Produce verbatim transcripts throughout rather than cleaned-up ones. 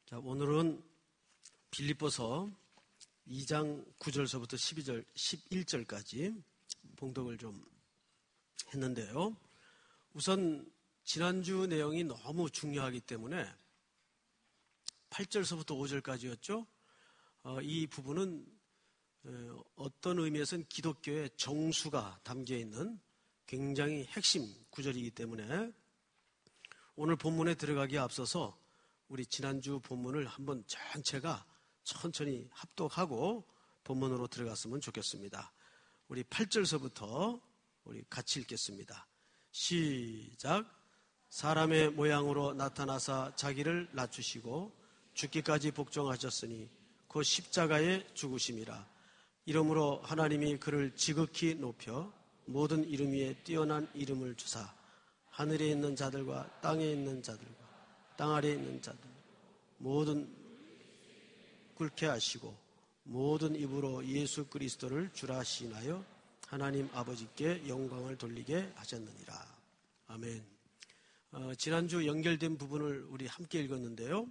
자, 오늘은 빌립보서 이 장 구 절서부터 십이 절, 십일 절까지 봉독을 좀 했는데요. 우선 지난주 내용이 너무 중요하기 때문에 팔 절서부터 오 절까지였죠. 어, 이 부분은 어떤 의미에서는 기독교의 정수가 담겨있는 굉장히 핵심 구절이기 때문에 오늘 본문에 들어가기에 앞서서 우리 지난주 본문을 한번 전체가 천천히 합독하고 본문으로 들어갔으면 좋겠습니다. 우리 팔 절서부터 우리 같이 읽겠습니다. 시작. 사람의 모양으로 나타나사 자기를 낮추시고 죽기까지 복종하셨으니 곧 십자가에 죽으심이라. 이러므로 하나님이 그를 지극히 높여 모든 이름 위에 뛰어난 이름을 주사 하늘에 있는 자들과 땅에 있는 자들과 땅 아래에 있는 자들 모든 꿇게 하시고 모든 입으로 예수 그리스도를 주라 시인하여 하나님 아버지께 영광을 돌리게 하셨느니라. 아멘. 어, 지난주 연결된 부분을 우리 함께 읽었는데요.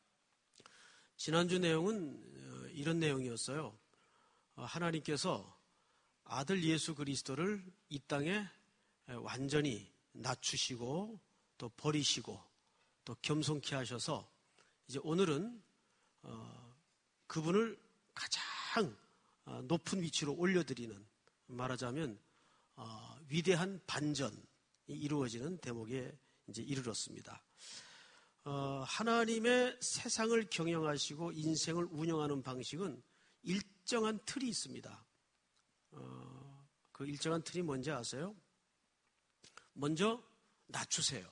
지난주 내용은 이런 내용이었어요. 어, 하나님께서 아들 예수 그리스도를 이 땅에 완전히 낮추시고 또 버리시고 또 겸손케 하셔서 이제 오늘은 어, 그분을 가장 어, 높은 위치로 올려드리는, 말하자면 어, 위대한 반전이 이루어지는 대목에 이제 이르렀습니다. 어, 하나님의 세상을 경영하시고 인생을 운영하는 방식은 일정한 틀이 있습니다. 어, 그 일정한 틀이 뭔지 아세요? 먼저 낮추세요.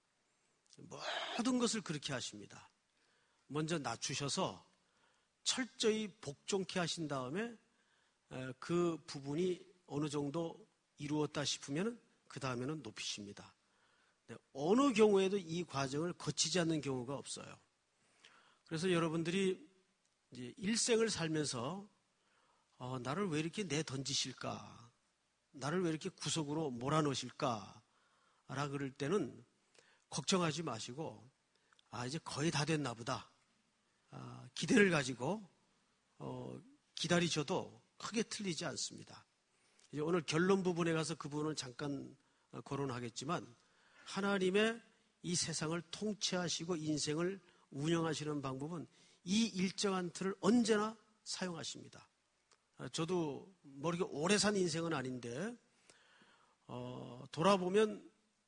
모든 것을 그렇게 하십니다. 먼저 낮추셔서 철저히 복종케 하신 다음에 그 부분이 어느 정도 이루었다 싶으면 그 다음에는 높이십니다. 어느 경우에도 이 과정을 거치지 않는 경우가 없어요. 그래서 여러분들이 이제 일생을 살면서 어, 나를 왜 이렇게 내던지실까? 나를 왜 이렇게 구석으로 몰아넣으실까? 라 그럴 때는 걱정하지 마시고, 아, 이제 거의 다 됐나 보다. 아, 기대를 가지고 어, 기다리셔도 크게 틀리지 않습니다. 이제 오늘 결론 부분에 가서 그 부분을 잠깐 거론하겠지만, 하나님의 이 세상을 통치하시고 인생을 운영하시는 방법은 이 일정한 틀을 언제나 사용하십니다. 저도 뭐 이렇게 오래 산 인생은 아닌데 어, 돌아보면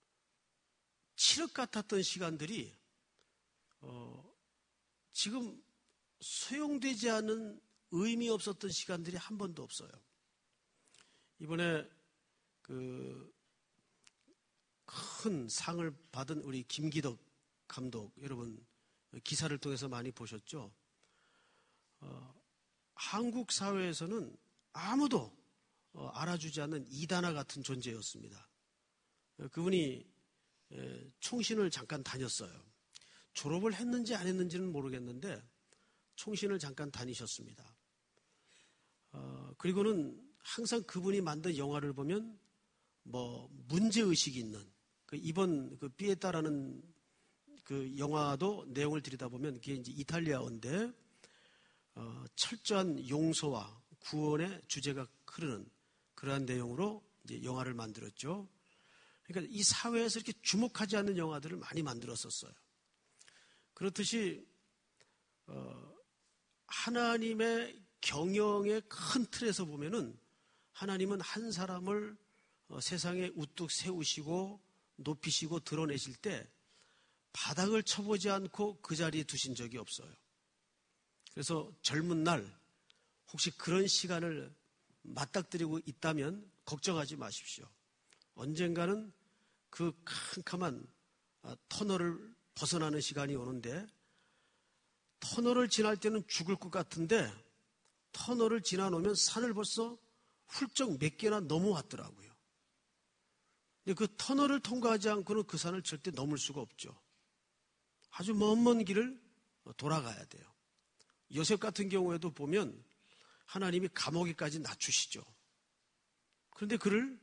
칠흑 같았던 시간들이 어, 지금 소용되지 않은 의미 없었던 시간들이 한 번도 없어요. 이번에 그 큰 상을 받은 우리 김기덕 감독, 여러분 기사를 통해서 많이 보셨죠? 어, 한국 사회에서는 아무도 어, 알아주지 않는 이단아 같은 존재였습니다. 그분이 에, 총신을 잠깐 다녔어요. 졸업을 했는지 안 했는지는 모르겠는데 총신을 잠깐 다니셨습니다. 어, 그리고는 항상 그분이 만든 영화를 보면 뭐 문제의식이 있는, 그 이번 그 피에타라는 그 영화도 내용을 들여다보면 그게 이제 이탈리아어인데 어, 철저한 용서와 구원의 주제가 흐르는 그러한 내용으로 이제 영화를 만들었죠. 그러니까 이 사회에서 이렇게 주목하지 않는 영화들을 많이 만들었었어요. 그렇듯이 어, 하나님의 경영의 큰 틀에서 보면은 하나님은 한 사람을 어, 세상에 우뚝 세우시고 높이시고 드러내실 때 바닥을 쳐보지 않고 그 자리에 두신 적이 없어요. 그래서 젊은 날 혹시 그런 시간을 맞닥뜨리고 있다면 걱정하지 마십시오. 언젠가는 그 캄캄한 터널을 벗어나는 시간이 오는데, 터널을 지날 때는 죽을 것 같은데 터널을 지나놓으면 산을 벌써 훌쩍 몇 개나 넘어왔더라고요. 근데 그 터널을 통과하지 않고는 그 산을 절대 넘을 수가 없죠. 아주 먼 먼 길을 돌아가야 돼요. 요셉 같은 경우에도 보면 하나님이 감옥에까지 낮추시죠. 그런데 그를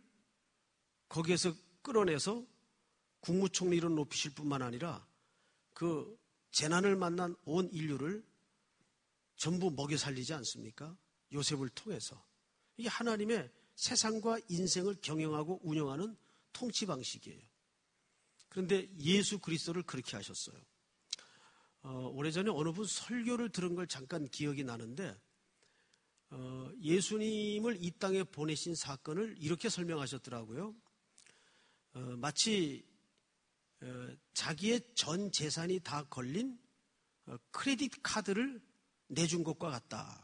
거기에서 끌어내서 국무총리로 높이실 뿐만 아니라 그 재난을 만난 온 인류를 전부 먹여 살리지 않습니까? 요셉을 통해서. 이게 하나님의 세상과 인생을 경영하고 운영하는 통치 방식이에요. 그런데 예수 그리스도를 그렇게 하셨어요. 어, 오래전에 어느 분 설교를 들은 걸 잠깐 기억이 나는데 어, 예수님을 이 땅에 보내신 사건을 이렇게 설명하셨더라고요. 어, 마치 어, 자기의 전 재산이 다 걸린 어, 크레딧 카드를 내준 것과 같다.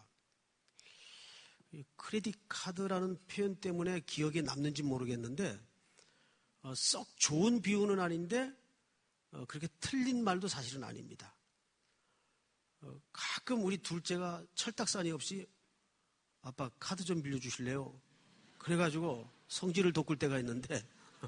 크레딧 카드라는 표현 때문에 기억에 남는지 모르겠는데 어, 썩 좋은 비유는 아닌데 어, 그렇게 틀린 말도 사실은 아닙니다. 어, 가끔 우리 둘째가 철딱서니 없이 아빠 카드 좀 빌려주실래요? 그래가지고 성질을 돋굴 때가 있는데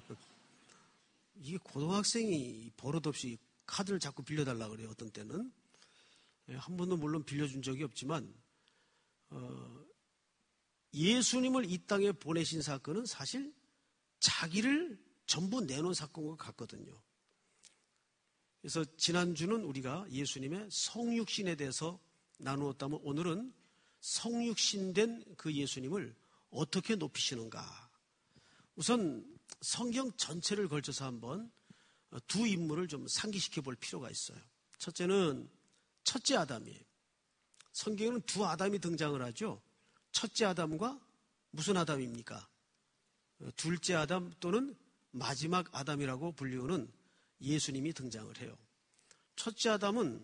이게 고등학생이 버릇없이 카드를 자꾸 빌려달라 그래요. 어떤 때는. 한 번도 물론 빌려준 적이 없지만 어, 예수님을 이 땅에 보내신 사건은 사실 자기를 전부 내놓은 사건과 같거든요. 그래서 지난주는 우리가 예수님의 성육신에 대해서 나누었다면 오늘은 성육신된 그 예수님을 어떻게 높이시는가. 우선 성경 전체를 걸쳐서 한번 두 인물을 좀 상기시켜 볼 필요가 있어요. 첫째는 첫째 아담이에요. 성경에는 두 아담이 등장을 하죠. 첫째 아담과 무슨 아담입니까? 둘째 아담 또는 마지막 아담이라고 불리우는 예수님이 등장을 해요. 첫째 아담은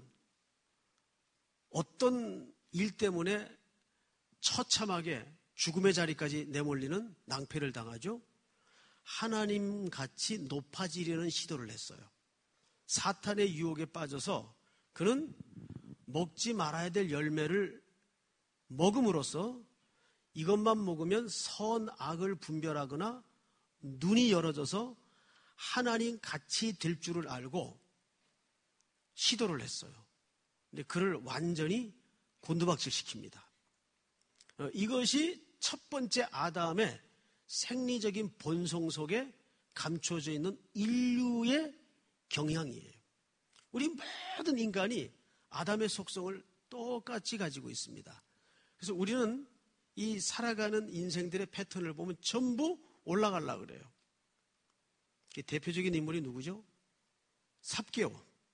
어떤 일 때문에 처참하게 죽음의 자리까지 내몰리는 낭패를 당하죠? 하나님같이 높아지려는 시도를 했어요. 사탄의 유혹에 빠져서 그는 먹지 말아야 될 열매를 먹음으로써 이것만 먹으면 선악을 분별하거나 눈이 열어져서 하나님 같이 될 줄을 알고 시도를 했어요. 근데 그를 완전히 곤두박질 시킵니다. 이것이 첫 번째 아담의 생리적인 본성 속에 감춰져 있는 인류의 경향이에요. 우리 모든 인간이 아담의 속성을 똑같이 가지고 있습니다. 그래서 우리는 이 살아가는 인생들의 패턴을 보면 전부 올라가려고 그래요. 대표적인 인물이 누구죠? 삽개오.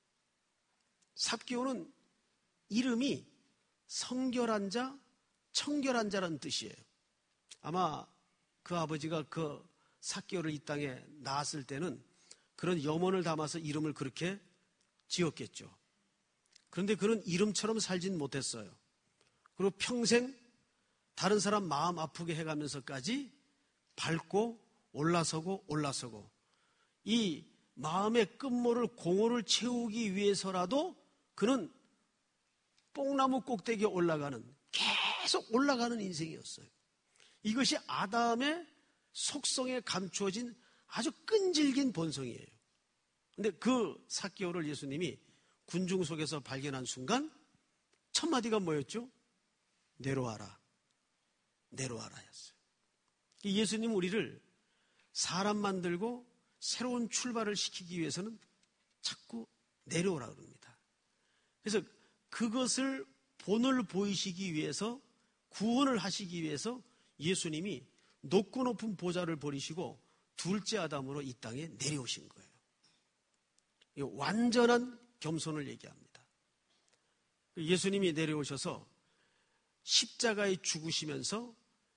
삽개오는 이름이 성결한 자, 청결한 자라는 뜻이에요. 아마 그 아버지가 그 삽개오를 이 땅에 낳았을 때는 그런 염원을 담아서 이름을 그렇게 지었겠죠. 그런데 그는 이름처럼 살진 못했어요. 그리고 평생 다른 사람 마음 아프게 해가면서까지 밟고 올라서고 올라서고 이 마음의 끝모를 공허를 채우기 위해서라도 그는 뽕나무 꼭대기에 올라가는 계속 올라가는 인생이었어요. 이것이 아담의 속성에 감추어진 아주 끈질긴 본성이에요. 그런데 그 삭개오를 예수님이 군중 속에서 발견한 순간 첫 마디가 뭐였죠? 내려와라. 내려와라였어요. 예수님은 우리를 사람 만들고 새로운 출발을 시키기 위해서는 자꾸 내려오라 그럽니다. 그래서 그것을 본을 보이시기 위해서 구원을 하시기 위해서 예수님이 높고 높은 보좌를 버리시고 둘째 아담으로 이 땅에 내려오신 거예요. 완전한 겸손을 얘기합니다. 예수님이 내려오셔서 십자가에 죽으시면서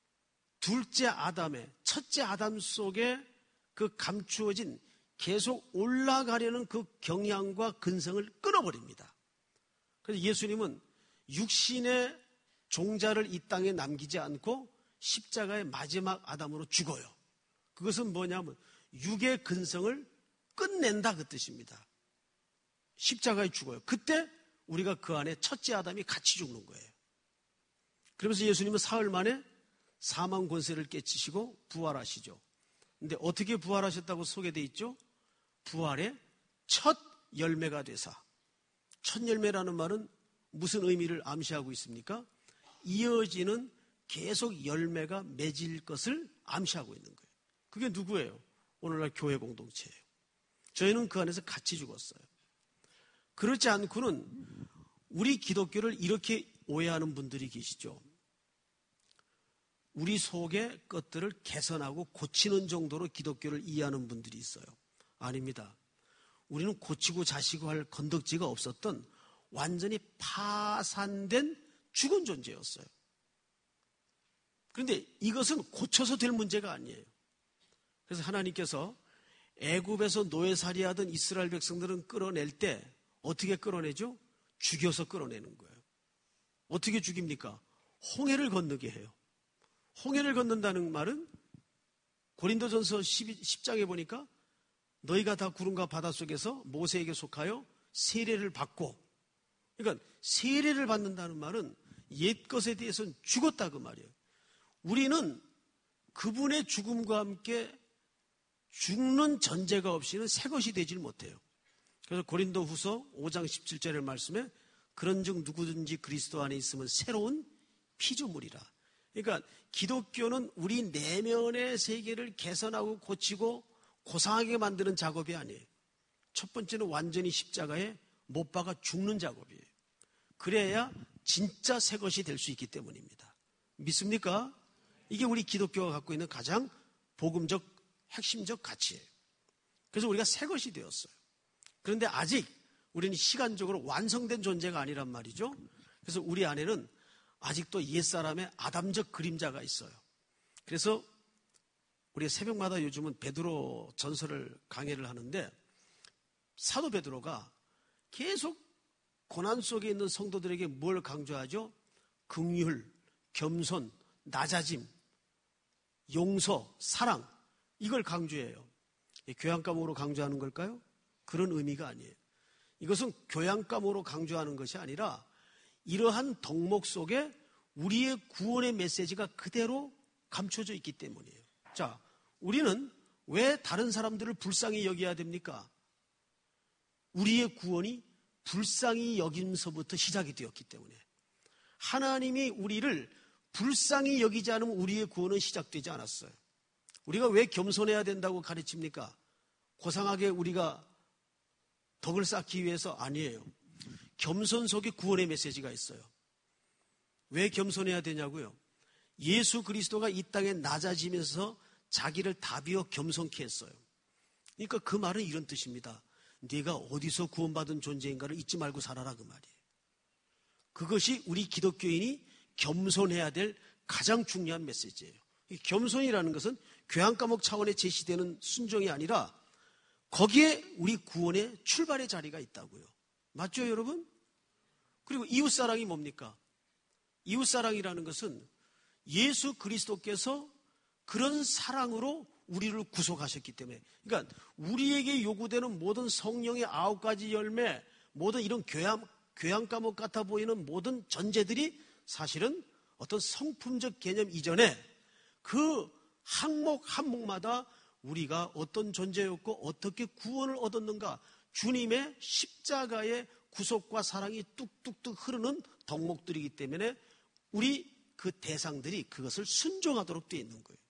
둘째 아담의 첫째 아담 속에 그 감추어진 계속 올라가려는 그 경향과 근성을 끊어버립니다. 그래서 예수님은 육신의 종자를 이 땅에 남기지 않고 십자가의 마지막 아담으로 죽어요. 그것은 뭐냐면 육의 근성을 끝낸다 그 뜻입니다. 십자가에 죽어요. 그때 우리가 그 안에 첫째 아담이 같이 죽는 거예요. 그러면서 예수님은 사흘 만에 사망 권세를 깨치시고 부활하시죠. 근데 어떻게 부활하셨다고 소개되어 있죠? 부활의 첫 열매가 되사. 첫 열매라는 말은 무슨 의미를 암시하고 있습니까? 이어지는 계속 열매가 맺을 것을 암시하고 있는 거예요. 그게 누구예요? 오늘날 교회 공동체예요. 저희는 그 안에서 같이 죽었어요. 그렇지 않고는 우리 기독교를 이렇게 오해하는 분들이 계시죠. 우리 속의 것들을 개선하고 고치는 정도로 기독교를 이해하는 분들이 있어요. 아닙니다. 우리는 고치고 자시고 할 건덕지가 없었던 완전히 파산된 죽은 존재였어요. 그런데 이것은 고쳐서 될 문제가 아니에요. 그래서 하나님께서 애굽에서 노예살이하던 이스라엘 백성들은 끌어낼 때 어떻게 끌어내죠? 죽여서 끌어내는 거예요. 어떻게 죽입니까? 홍해를 건너게 해요. 홍해를 건넌다는 말은 고린도전서 십 장에 보니까 너희가 다 구름과 바다 속에서 모세에게 속하여 세례를 받고, 그러니까 세례를 받는다는 말은 옛것에 대해서는 죽었다 그 말이에요. 우리는 그분의 죽음과 함께 죽는 전제가 없이는 새 것이 되질 못해요. 그래서 고린도후서 오 장 십칠 절의 말씀에 그런즉 누구든지 그리스도 안에 있으면 새로운 피조물이라. 그러니까 기독교는 우리 내면의 세계를 개선하고 고치고 고상하게 만드는 작업이 아니에요. 첫 번째는 완전히 십자가에 못 박아 죽는 작업이에요. 그래야 진짜 새 것이 될 수 있기 때문입니다. 믿습니까? 이게 우리 기독교가 갖고 있는 가장 복음적 핵심적 가치예요. 그래서 우리가 새 것이 되었어요. 그런데 아직 우리는 시간적으로 완성된 존재가 아니란 말이죠. 그래서 우리 안에는 아직도 옛사람의 아담적 그림자가 있어요. 그래서 우리가 새벽마다 요즘은 베드로 전설을 강해를 하는데 사도 베드로가 계속 고난 속에 있는 성도들에게 뭘 강조하죠? 긍휼, 겸손, 낮아짐, 용서, 사랑, 이걸 강조해요. 교양 과목으로 강조하는 걸까요? 그런 의미가 아니에요. 이것은 교양 과목으로 강조하는 것이 아니라 이러한 덕목 속에 우리의 구원의 메시지가 그대로 감춰져 있기 때문이에요. 자, 우리는 왜 다른 사람들을 불쌍히 여겨야 됩니까? 우리의 구원이 불쌍히 여김서부터 시작이 되었기 때문에. 하나님이 우리를 불쌍히 여기지 않으면 우리의 구원은 시작되지 않았어요. 우리가 왜 겸손해야 된다고 가르칩니까? 고상하게 우리가 덕을 쌓기 위해서 아니에요. 겸손 속에 구원의 메시지가 있어요. 왜 겸손해야 되냐고요? 예수 그리스도가 이 땅에 낮아지면서 자기를 다 비워 겸손케 했어요. 그러니까 그 말은 이런 뜻입니다. 네가 어디서 구원받은 존재인가를 잊지 말고 살아라 그 말이에요. 그것이 우리 기독교인이 겸손해야 될 가장 중요한 메시지예요. 이 겸손이라는 것은 교양 과목 차원에 제시되는 순종이 아니라 거기에 우리 구원의 출발의 자리가 있다고요. 맞죠, 여러분? 그리고 이웃사랑이 뭡니까? 이웃사랑이라는 것은 예수 그리스도께서 그런 사랑으로 우리를 구속하셨기 때문에, 그러니까 우리에게 요구되는 모든 성령의 아홉 가지 열매, 모든 이런 교양, 교양 과목 같아 보이는 모든 전제들이 사실은 어떤 성품적 개념 이전에 그 항목 항목마다 우리가 어떤 존재였고 어떻게 구원을 얻었는가, 주님의 십자가의 구속과 사랑이 뚝뚝뚝 흐르는 덕목들이기 때문에 우리 그 대상들이 그것을 순종하도록 되어 있는 거예요.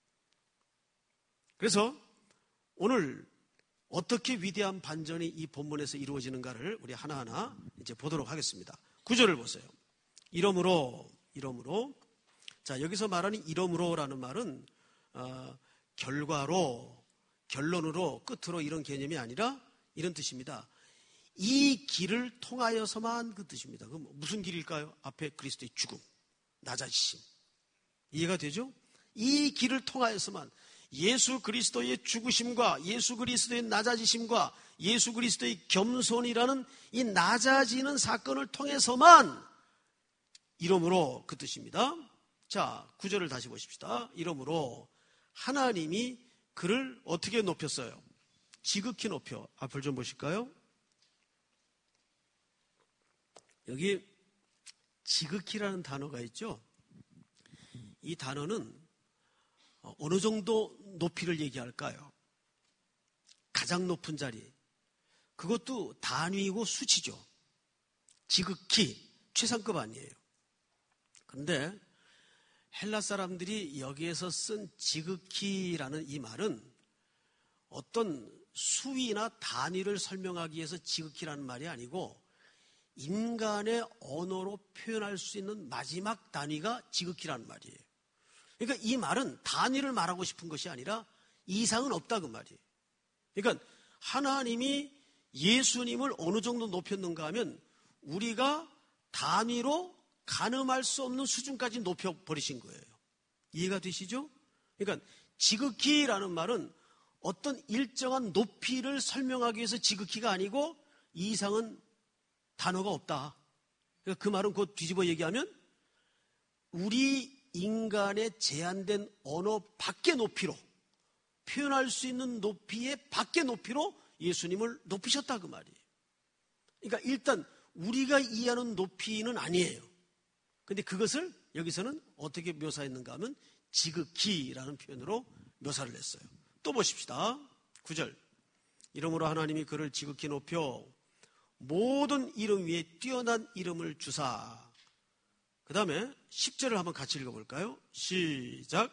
그래서 오늘 어떻게 위대한 반전이 이 본문에서 이루어지는가를 우리 하나하나 이제 보도록 하겠습니다. 구절을 보세요. 이러므로, 이러므로. 자, 여기서 말하는 이러므로라는 말은 어, 결과로, 결론으로, 끝으로 이런 개념이 아니라 이런 뜻입니다. 이 길을 통하여서만 그 뜻입니다. 그럼 무슨 길일까요? 앞에 그리스도의 죽음, 낮아지심. 이해가 되죠? 이 길을 통하여서만, 예수 그리스도의 죽으심과 예수 그리스도의 낮아지심과 예수 그리스도의 겸손이라는 이 낮아지는 사건을 통해서만, 이러므로 그 뜻입니다. 자, 구절을 다시 보십시다. 이러므로 하나님이 그를 어떻게 높였어요? 지극히 높여. 앞을 좀 보실까요? 여기 지극히라는 단어가 있죠. 이 단어는 어느 정도 높이를 얘기할까요? 가장 높은 자리. 그것도 단위이고 수치죠. 지극히 최상급 아니에요. 그런데 헬라 사람들이 여기에서 쓴 지극히라는 이 말은 어떤 수위나 단위를 설명하기 위해서 지극히라는 말이 아니고 인간의 언어로 표현할 수 있는 마지막 단위가 지극히라는 말이에요. 그러니까 이 말은 단위를 말하고 싶은 것이 아니라 이상은 없다 그 말이에요. 그러니까 하나님이 예수님을 어느 정도 높였는가 하면 우리가 단위로 가늠할 수 없는 수준까지 높여버리신 거예요. 이해가 되시죠? 그러니까 지극히라는 말은 어떤 일정한 높이를 설명하기 위해서 지극히가 아니고 이 이상은 단어가 없다. 그러니까 그 말은 곧 뒤집어 얘기하면 우리 인간의 제한된 언어 밖의 높이로 표현할 수 있는 높이의 밖의 높이로 예수님을 높이셨다 그 말이에요. 그러니까 일단 우리가 이해하는 높이는 아니에요. 근데 그것을 여기서는 어떻게 묘사했는가 하면 지극히라는 표현으로 묘사를 했어요. 또 보십시다. 구 절. 이러므로 하나님이 그를 지극히 높여 모든 이름 위에 뛰어난 이름을 주사. 그 다음에 십 절을 한번 같이 읽어볼까요? 시작.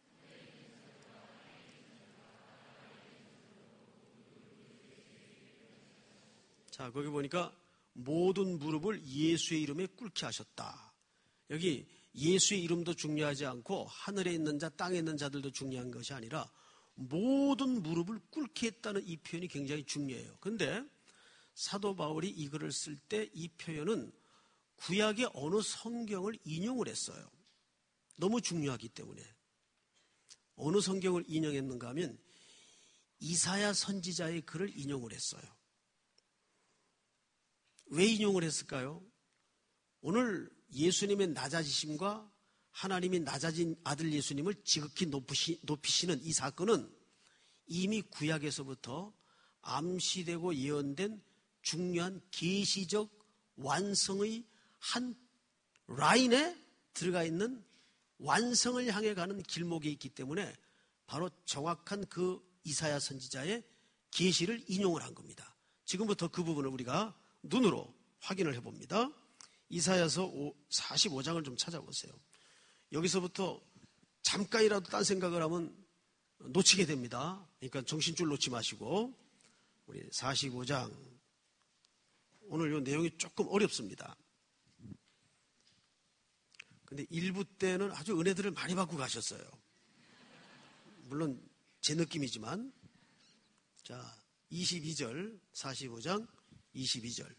자, 거기 보니까 모든 무릎을 예수의 이름에 꿇게 하셨다. 여기 예수의 이름도 중요하지 않고 하늘에 있는 자, 땅에 있는 자들도 중요한 것이 아니라 모든 무릎을 꿇게 했다는 이 표현이 굉장히 중요해요. 그런데 사도 바울이 이 글을 쓸 때 이 표현은 구약의 어느 성경을 인용을 했어요. 너무 중요하기 때문에. 어느 성경을 인용했는가 하면 이사야 선지자의 글을 인용을 했어요. 왜 인용을 했을까요? 오늘 예수님의 낮아지심과 하나님이 낮아진 아들 예수님을 지극히 높이시, 높이시는 이 사건은 이미 구약에서부터 암시되고 예언된 중요한 계시적 완성의 한 라인에 들어가 있는 완성을 향해 가는 길목에 있기 때문에 바로 정확한 그 이사야 선지자의 계시를 인용을 한 겁니다. 지금부터 그 부분을 우리가 눈으로 확인을 해봅니다. 이사야서 사십오 장을 좀 찾아보세요. 여기서부터 잠깐이라도 딴 생각을 하면 놓치게 됩니다. 그러니까 정신줄 놓지 마시고 우리 사십오 장 오늘 이 내용이 조금 어렵습니다. 근데 일부 때는 아주 은혜들을 많이 받고 가셨어요. 물론 제 느낌이지만 자 이십이 절 사십오 장 이십이 절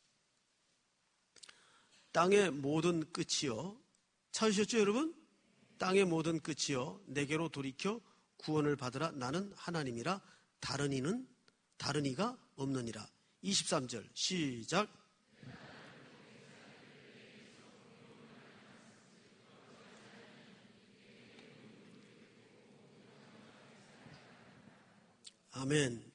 땅의 모든 끝이여 찾으셨죠 여러분? 땅의 모든 끝이여 내게로 돌이켜 구원을 받으라. 나는 하나님이라 다른 이는 다른 이가 없느니라. 이십삼 절 시작. 아멘.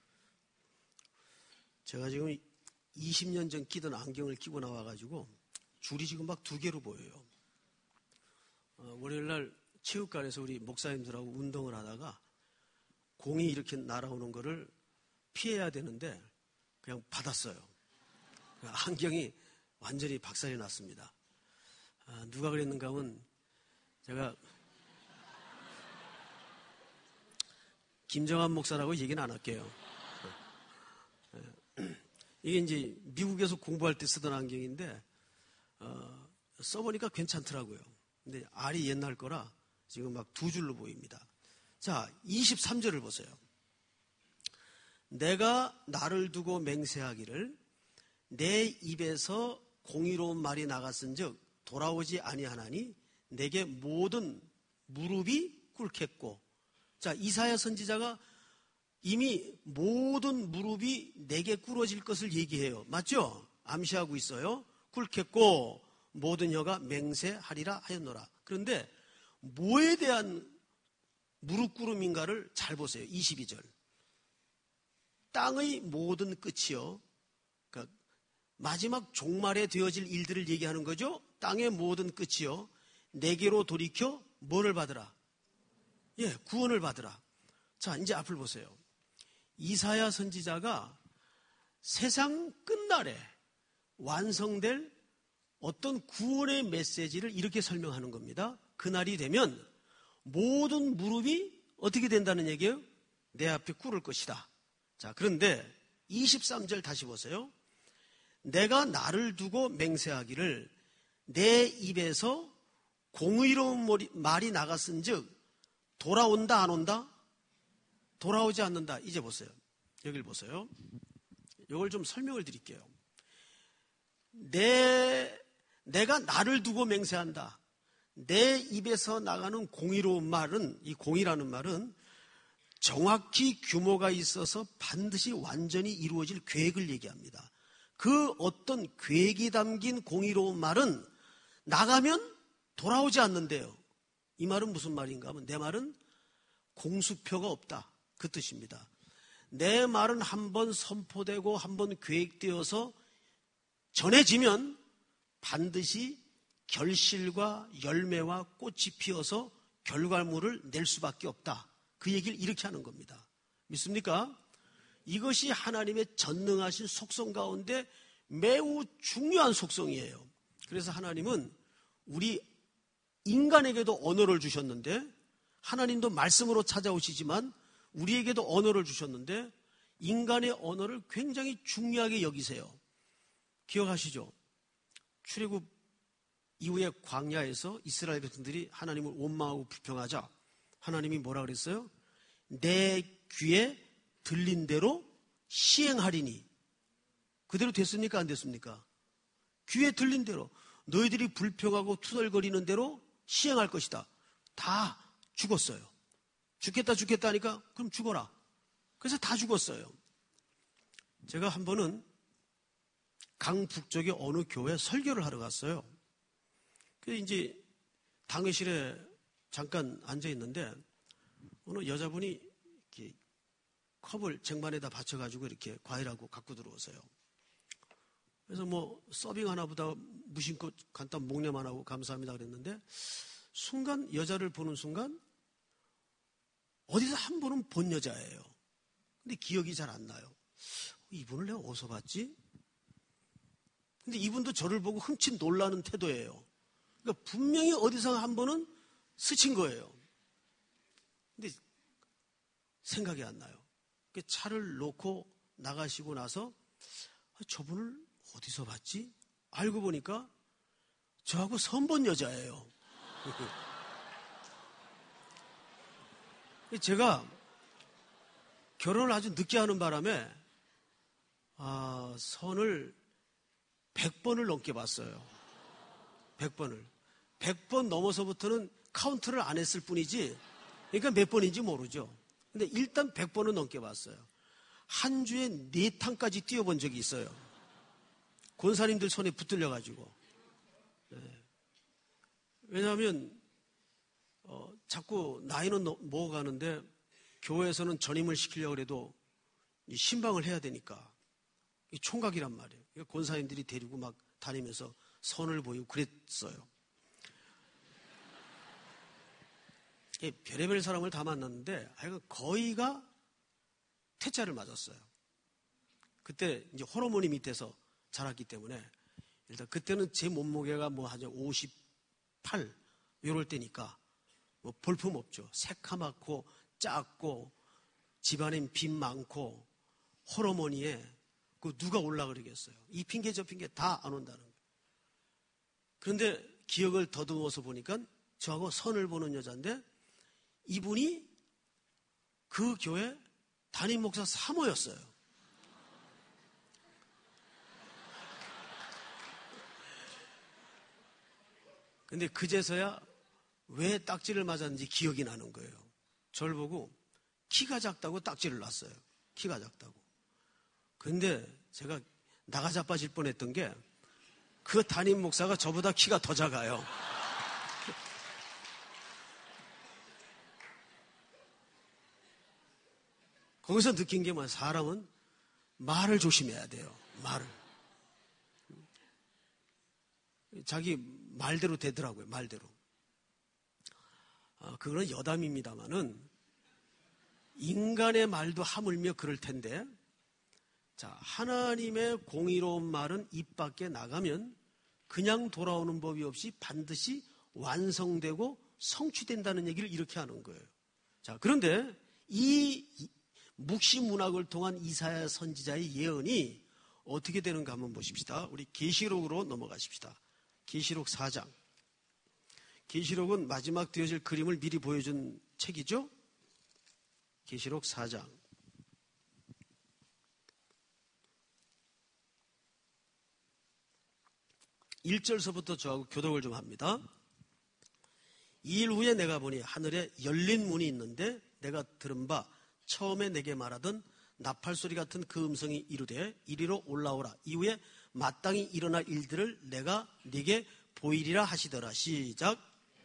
제가 지금 이십 년 전 끼던 안경을 끼고 나와가지고 줄이 지금 막 두 개로 보여요. 어, 월요일날 체육관에서 우리 목사님들하고 운동을 하다가 공이 이렇게 날아오는 거를 피해야 되는데 그냥 받았어요. 안경이 완전히 박살이 났습니다. 아, 누가 그랬는가 하면 제가 김정한 목사라고 얘기는 안 할게요. 이게 이제 미국에서 공부할 때 쓰던 안경인데 어, 써보니까 괜찮더라고요. 근데 알이 옛날 거라 지금 막 두 줄로 보입니다. 자, 이십삼 절을 보세요. 내가 나를 두고 맹세하기를 내 입에서 공의로운 말이 나갔은즉 돌아오지 아니하나니 내게 모든 무릎이 꿇겠고. 자, 이사야 선지자가 이미 모든 무릎이 내게 꿇어질 것을 얘기해요. 맞죠? 암시하고 있어요. 꿇겠고 모든 혀가 맹세하리라 하였노라. 그런데 뭐에 대한 무릎 꿇음인가를 잘 보세요. 이십이 절. 땅의 모든 끝이요. 그러니까 마지막 종말에 되어질 일들을 얘기하는 거죠. 땅의 모든 끝이요. 내게로 돌이켜 뭐를 받으라? 예, 구원을 받으라. 자, 이제 앞을 보세요. 이사야 선지자가 세상 끝날에 완성될 어떤 구원의 메시지를 이렇게 설명하는 겁니다. 그날이 되면 모든 무릎이 어떻게 된다는 얘기예요? 내 앞에 꿇을 것이다. 자, 그런데 이십삼 절 다시 보세요. 내가 나를 두고 맹세하기를 내 입에서 공의로운 말이 나갔은즉 돌아온다 안 온다? 돌아오지 않는다. 이제 보세요. 여기를 보세요. 이걸 좀 설명을 드릴게요. 내, 내가 나를 두고 맹세한다. 내 입에서 나가는 공의로운 말은, 이 공의라는 말은 정확히 규모가 있어서 반드시 완전히 이루어질 계획을 얘기합니다. 그 어떤 계획이 담긴 공의로운 말은 나가면 돌아오지 않는데요. 이 말은 무슨 말인가 하면 내 말은 공수표가 없다. 그 뜻입니다. 내 말은 한번 선포되고 한번 계획되어서 전해지면 반드시 결실과 열매와 꽃이 피어서 결과물을 낼 수밖에 없다. 그 얘기를 이렇게 하는 겁니다. 믿습니까? 이것이 하나님의 전능하신 속성 가운데 매우 중요한 속성이에요. 그래서 하나님은 우리 인간에게도 언어를 주셨는데, 하나님도 말씀으로 찾아오시지만 우리에게도 언어를 주셨는데 인간의 언어를 굉장히 중요하게 여기세요. 기억하시죠? 출애굽 이후에 광야에서 이스라엘 백성들이 하나님을 원망하고 불평하자 하나님이 뭐라 그랬어요? 내 귀에 들린 대로 시행하리니. 그대로 됐습니까? 안 됐습니까? 귀에 들린 대로 너희들이 불평하고 투덜거리는 대로 시행할 것이다. 다 죽었어요. 죽겠다 죽겠다 하니까 그럼 죽어라. 그래서 다 죽었어요. 제가 한 번은 강북쪽의 어느 교회 설교를 하러 갔어요. 그래서 이제 당회실에 잠깐 앉아 있는데 어느 여자분이 이렇게 컵을 쟁반에다 받쳐가지고 이렇게 과일하고 갖고 들어오세요. 그래서 뭐 서빙 하나 보다 무심코 간단 목념 안 하고 감사합니다 그랬는데 순간 여자를 보는 순간 어디서 한 번은 본 여자예요. 근데 기억이 잘 안 나요. 이분을 내가 어디서 봤지? 근데 이분도 저를 보고 흠칫 놀라는 태도예요. 그러니까 분명히 어디서 한 번은 스친 거예요. 근데 생각이 안 나요. 차를 놓고 나가시고 나서 저분을 어디서 봤지? 알고 보니까 저하고 선본 여자예요. 제가 결혼을 아주 늦게 하는 바람에 아, 선을 백 번을 넘게 봤어요. 백 번을. 백 번 넘어서부터는 카운트를 안 했을 뿐이지, 그러니까 몇 번인지 모르죠. 근데 일단 백 번은 넘게 봤어요. 한 주에 네 탕까지 뛰어본 적이 있어요. 권사님들 손에 붙들려가지고. 네. 왜냐하면 어, 자꾸 나이는 먹어가는데 교회에서는 전임을 시키려고 해도 신방을 해야 되니까 이 총각이란 말이에요. 그러니까 권사님들이 데리고 막 다니면서 선을 보이고 그랬어요. 별의별 사람을 다 만났는데 하여간 거의가 태자를 맞았어요. 그때 이제 호르몬이 밑에서 자랐기 때문에 일단 그때는 제 몸무게가 뭐 한 오십팔 이럴 때니까 뭐 볼품 없죠. 새카맣고 작고 집안엔 빚 많고 호르몬이에 그 누가 올라 그러겠어요. 이 핑계 저 핑계 다 안 온다는 거예요. 그런데 기억을 더듬어서 보니까 저하고 선을 보는 여자인데 이분이 그 교회 담임 목사 사모였어요. 근데 그제서야 왜 딱지를 맞았는지 기억이 나는 거예요. 저를 보고 키가 작다고 딱지를 놨어요. 키가 작다고. 근데 제가 나가 자빠질 뻔했던 게 그 담임 목사가 저보다 키가 더 작아요. 거기서 느낀 게 뭐야? 사람은 말을 조심해야 돼요. 말을. 자기 말대로 되더라고요. 말대로. 아, 그거는 여담입니다만은 인간의 말도 하물며 그럴 텐데, 자, 하나님의 공의로운 말은 입 밖에 나가면 그냥 돌아오는 법이 없이 반드시 완성되고 성취된다는 얘기를 이렇게 하는 거예요. 자, 그런데 이 묵시 문학을 통한 이사야 선지자의 예언이 어떻게 되는가 한번 보십시다. 우리 계시록으로 넘어가십시다. 계시록 사 장. 계시록은 마지막 되어질 그림을 미리 보여준 책이죠. 계시록 사 장. 일 절서부터 저하고 교독을 좀 합니다. 이 일 후에 내가 보니 하늘에 열린 문이 있는데 내가 들은 바 처음에 내게 말하던 나팔소리 같은 그 음성이 이르되 이리로 올라오라. 이후에 마땅히 일어날 일들을 내가 네게 보이리라 하시더라. 시작.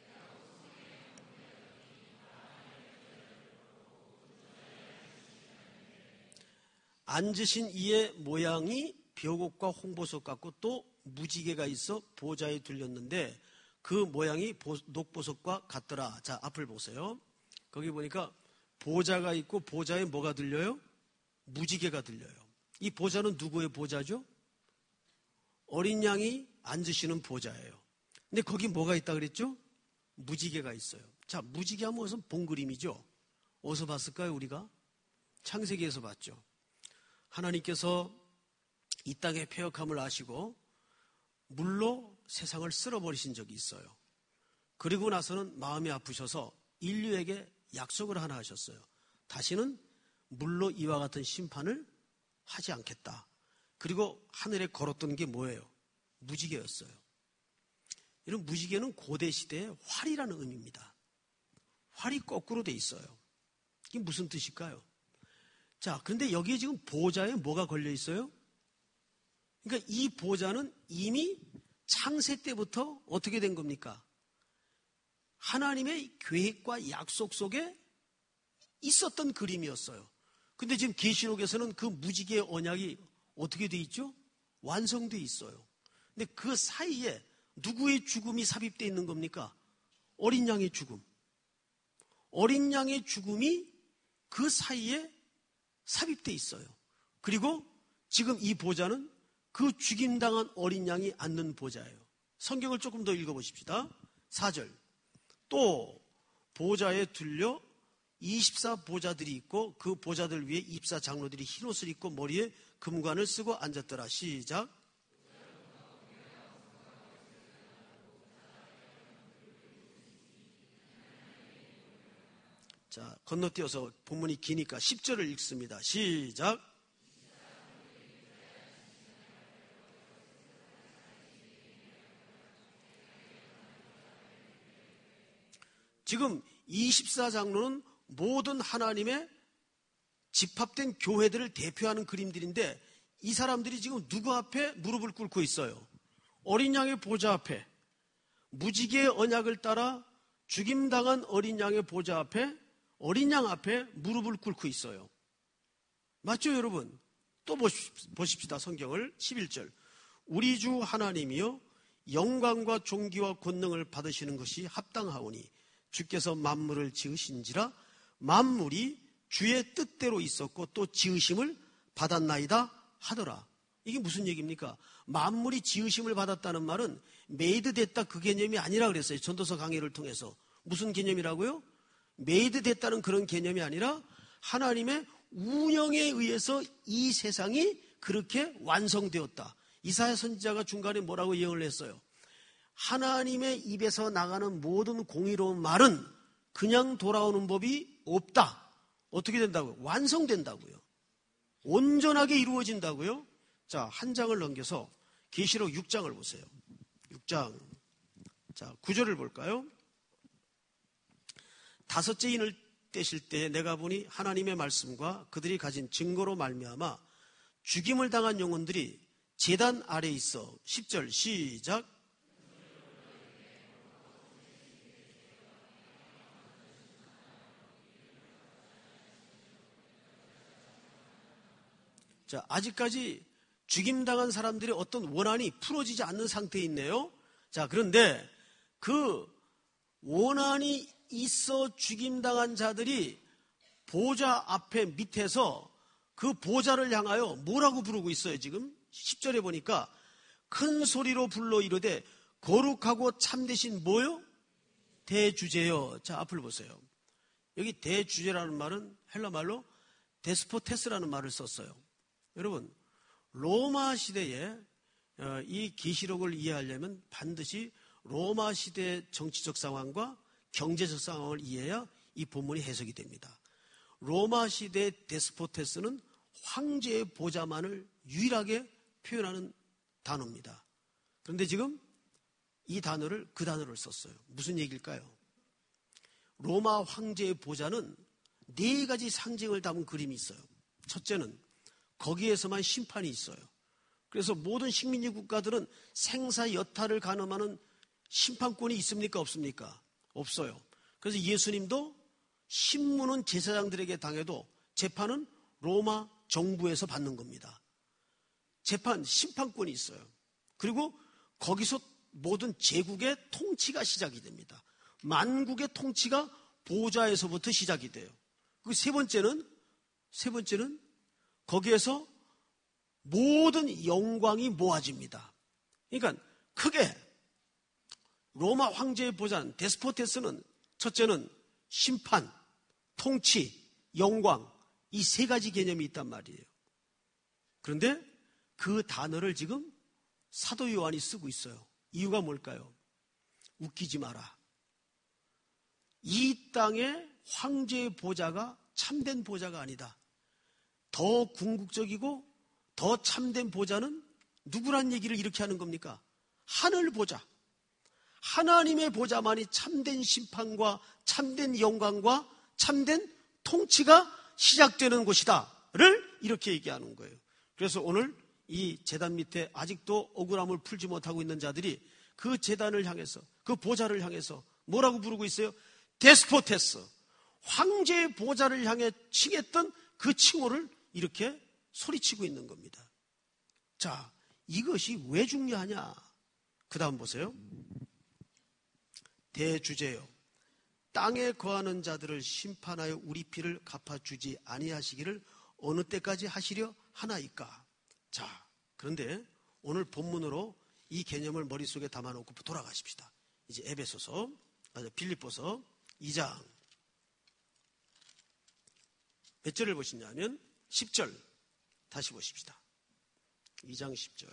앉으신 이의 모양이 벼곡과 홍보석 같고 또 무지개가 있어 보좌에 둘렸는데 그 모양이 녹보석과 같더라. 자, 앞을 보세요. 거기 보니까 보좌가 있고 보좌에 뭐가 들려요? 무지개가 들려요. 이 보좌는 누구의 보좌죠? 어린 양이 앉으시는 보좌예요. 근데 거기 뭐가 있다 그랬죠? 무지개가 있어요. 자, 무지개 하면 우선 본 그림이죠. 어디서 봤을까요, 우리가? 창세기에서 봤죠. 하나님께서 이 땅의 패역함을 아시고 물로 세상을 쓸어버리신 적이 있어요. 그리고 나서는 마음이 아프셔서 인류에게 약속을 하나 하셨어요. 다시는 물로 이와 같은 심판을 하지 않겠다. 그리고 하늘에 걸었던 게 뭐예요? 무지개였어요. 이런 무지개는 고대 시대의 활이라는 의미입니다. 활이 거꾸로 돼 있어요. 이게 무슨 뜻일까요? 자, 그런데 여기에 지금 보좌에 뭐가 걸려 있어요? 그러니까 이 보좌는 이미 창세 때부터 어떻게 된 겁니까? 하나님의 계획과 약속 속에 있었던 그림이었어요. 근데 지금 계시록에서는 그 무지개의 언약이 어떻게 돼 있죠? 완성돼 있어요. 근데 그 사이에 누구의 죽음이 삽입되어 있는 겁니까? 어린 양의 죽음. 어린 양의 죽음이 그 사이에 삽입되어 있어요. 그리고 지금 이 보좌는 그 죽임당한 어린 양이 앉는 보좌예요. 성경을 조금 더 읽어보십시다. 사 절. 또 보좌에 둘려 이십사 보좌들이 있고 그 보좌들 위에 이십사 장로들이 흰옷을 입고 머리에 금관을 쓰고 앉았더라. 시작. 자, 건너뛰어서 본문이 기니까 십 절을 읽습니다. 시작. 지금 이십사 장로는 모든 하나님의 집합된 교회들을 대표하는 그림들인데 이 사람들이 지금 누구 앞에 무릎을 꿇고 있어요? 어린 양의 보좌 앞에. 무지개의 언약을 따라 죽임당한 어린 양의 보좌 앞에, 어린 양 앞에 무릎을 꿇고 있어요. 맞죠, 여러분? 또 보십시다, 성경을. 십일 절. 우리 주 하나님이여 영광과 존귀와 권능을 받으시는 것이 합당하오니 주께서 만물을 지으신지라 만물이 주의 뜻대로 있었고 또 지으심을 받았나이다 하더라. 이게 무슨 얘기입니까? 만물이 지으심을 받았다는 말은 메이드 됐다 그 개념이 아니라 그랬어요. 전도서 강의를 통해서. 무슨 개념이라고요? 메이드 됐다는 그런 개념이 아니라 하나님의 운영에 의해서 이 세상이 그렇게 완성되었다. 이사야 선지자가 중간에 뭐라고 예언을 했어요? 하나님의 입에서 나가는 모든 공의로운 말은 그냥 돌아오는 법이 없다. 어떻게 된다고요? 완성된다고요. 온전하게 이루어진다고요. 자, 한 장을 넘겨서 계시록 육 장을 보세요. 육 장. 자, 구 절을 볼까요? 다섯째 인을 떼실 때 내가 보니 하나님의 말씀과 그들이 가진 증거로 말미암아 죽임을 당한 영혼들이 제단 아래에 있어. 십 절 시작. 자, 아직까지 죽임당한 사람들의 어떤 원한이 풀어지지 않는 상태에 있네요. 자, 그런데 그 원한이 있어 죽임당한 자들이 보좌 앞에 밑에서 그 보좌를 향하여 뭐라고 부르고 있어요, 지금? 십 절에 보니까 큰 소리로 불러 이르되 거룩하고 참되신 뭐요? 대주제여. 자, 앞을 보세요. 여기 대주제라는 말은 헬라 말로 데스포테스라는 말을 썼어요. 여러분, 로마 시대에 이 계시록을 이해하려면 반드시 로마 시대의 정치적 상황과 경제적 상황을 이해해야 이 본문이 해석이 됩니다. 로마 시대의 데스포테스는 황제의 보좌만을 유일하게 표현하는 단어입니다. 그런데 지금 이 단어를 그 단어를 썼어요. 무슨 얘기일까요? 로마 황제의 보좌는 네 가지 상징을 담은 그림이 있어요. 첫째는 거기에서만 심판이 있어요. 그래서 모든 식민지 국가들은 생사 여타를 가늠하는 심판권이 있습니까? 없습니까? 없어요. 그래서 예수님도 신문은 제사장들에게 당해도 재판은 로마 정부에서 받는 겁니다. 재판, 심판권이 있어요. 그리고 거기서 모든 제국의 통치가 시작이 됩니다. 만국의 통치가 보좌에서부터 시작이 돼요. 그 세 번째는, 세 번째는 거기에서 모든 영광이 모아집니다. 그러니까 크게 로마 황제의 보좌는 데스포테스는 첫째는 심판, 통치, 영광 이 세 가지 개념이 있단 말이에요. 그런데 그 단어를 지금 사도 요한이 쓰고 있어요. 이유가 뭘까요? 웃기지 마라. 이 땅의 황제의 보좌가 참된 보좌가 아니다. 더 궁극적이고 더 참된 보좌는 누구란 얘기를 이렇게 하는 겁니까? 하늘 보좌. 하나님의 보좌만이 참된 심판과 참된 영광과 참된 통치가 시작되는 곳이다를 이렇게 얘기하는 거예요. 그래서 오늘 이 제단 밑에 아직도 억울함을 풀지 못하고 있는 자들이 그 제단을 향해서 그 보좌를 향해서 뭐라고 부르고 있어요? 데스포테스, 황제의 보좌를 향해 칭했던 그 칭호를 이렇게 소리치고 있는 겁니다. 자, 이것이 왜 중요하냐? 그 다음 보세요. 대주제요. 땅에 거하는 자들을 심판하여 우리 피를 갚아주지 아니하시기를 어느 때까지 하시려 하나이까? 자, 그런데 오늘 본문으로 이 개념을 머릿속에 담아놓고 돌아가십시다. 이제 에베소서, 아니 빌립보서 이 장 몇 절을 보시냐면 십 절 다시 보십시다. 이 장 십 절.